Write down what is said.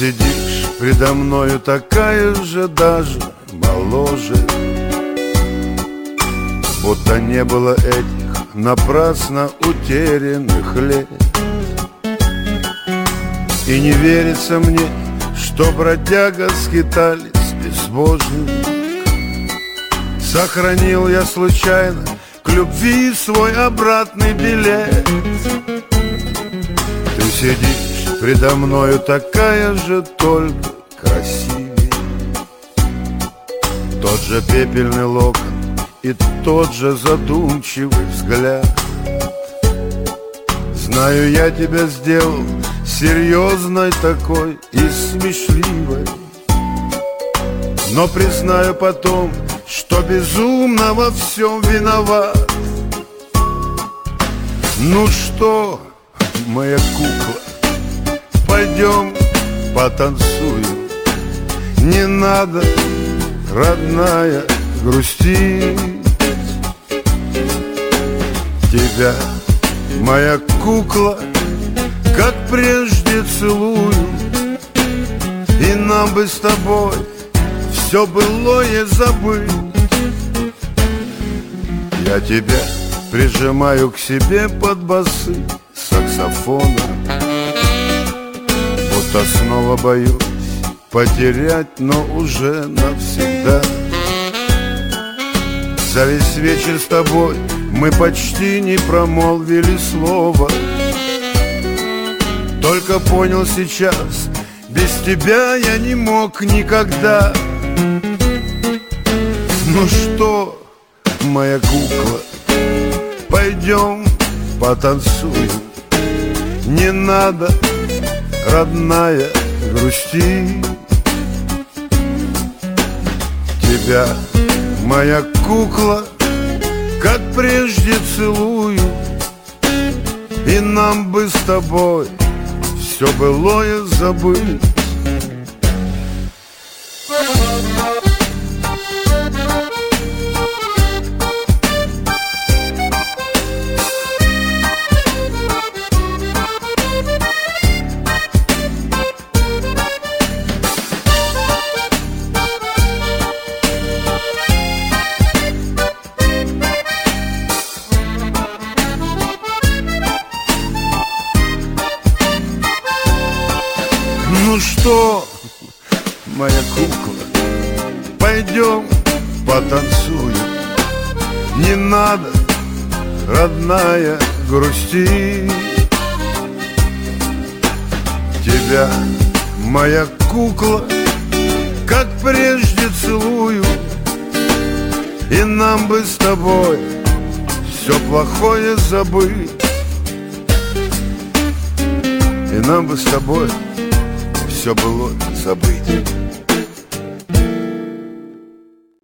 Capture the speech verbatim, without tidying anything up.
сидишь предо мною такая же, даже моложе, будто не было этих напрасно утерянных лет. И не верится мне, что бродяга скитались безбожник. Сохранил я случайно к любви свой обратный билет. Ты сидишь предо мною такая же, только красивее. Тот же пепельный локон и тот же задумчивый взгляд. Знаю, я тебя сделал серьезной такой и смешливой, но признаю потом, что безумно во всем виноват. Ну что, моя кукла, пойдем потанцуем. Не надо, родная, грустить. Тебя, моя кукла, как прежде целую, и нам бы с тобой все былое забыть. Я тебя прижимаю к себе под басы саксофона, будто снова боюсь потерять, но уже навсегда. За весь вечер с тобой мы почти не промолвили слова. Только понял сейчас, без тебя я не мог никогда. Ну что, моя кукла, пойдем потанцуем. Не надо, родная, грусти. Тебя, моя кукла, как прежде целую, и нам бы с тобой все былое забыть. Ну что, моя кукла, пойдем потанцуем. Не надо, родная, грусти. Тебя, моя кукла, как прежде целую, и нам бы с тобой все плохое забыть. И нам бы с тобой все было забыть.